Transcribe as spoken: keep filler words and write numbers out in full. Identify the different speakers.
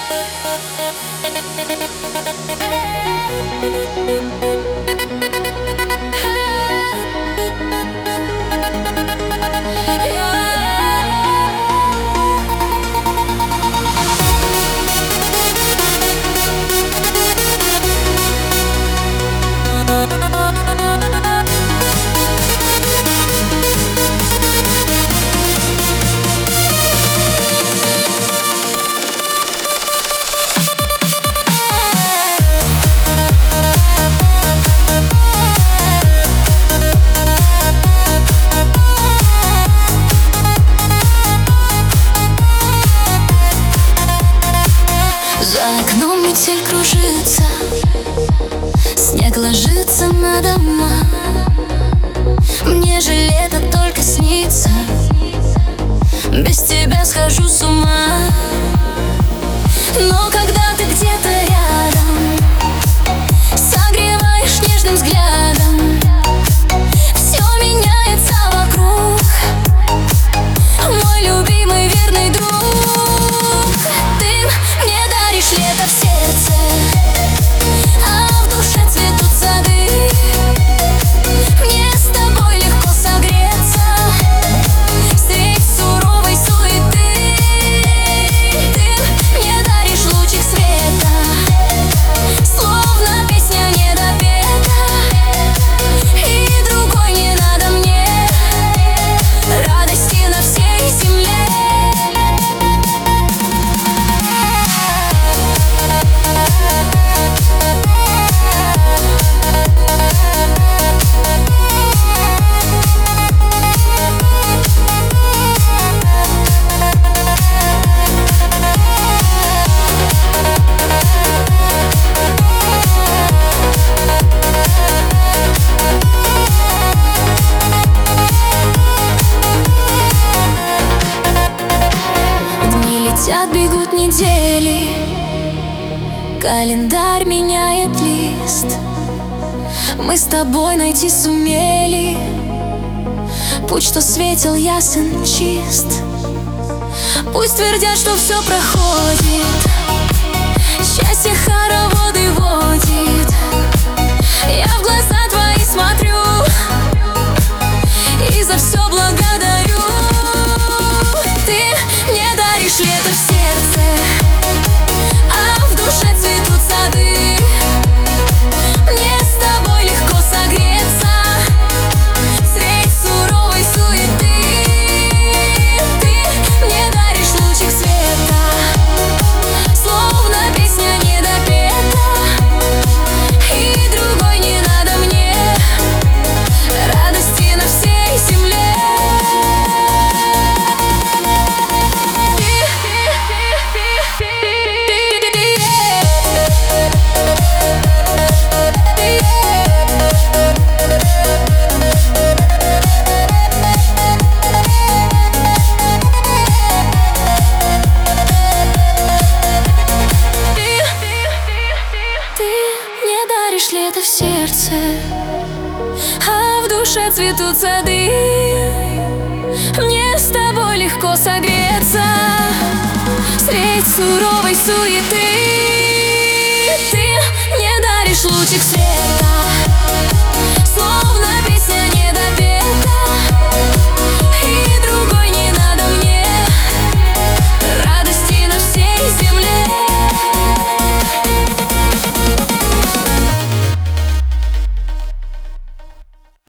Speaker 1: За окном метель кружится, снег ложится на дома. Мне же лето только снится, без тебя схожу с ума. Но когда ты где-то рядом, согреваешь нежным взглядом, все меняется вокруг, мой любимый верный друг. Лето в сердце, а в душе цветут сады. Мне с тобой легко согреться средь суровой суеты. Ты мне даришь лучик света, словно песня недопета. И другой не надо мне, радости на всей земле. Летят, бегут недели, календарь меняет лист. Мы с тобой найти сумели путь, что светил ясен, чист. Пусть твердят, что все проходит, счастье хороводы водит. Я в глаза твои смотрю и за все благодарю. Ты мне даришь лето в сердце, а в душе цветут сады. Мне с тобой легко согреться средь суровой суеты. Ты мне даришь лучик света, словно песня недопета. И другой не надо мне, радости на всей земле. Лето в сердце, а в душе цветут сады. Мне с тобой легко согреться средь суровой суеты. Ты мне даришь лучик света,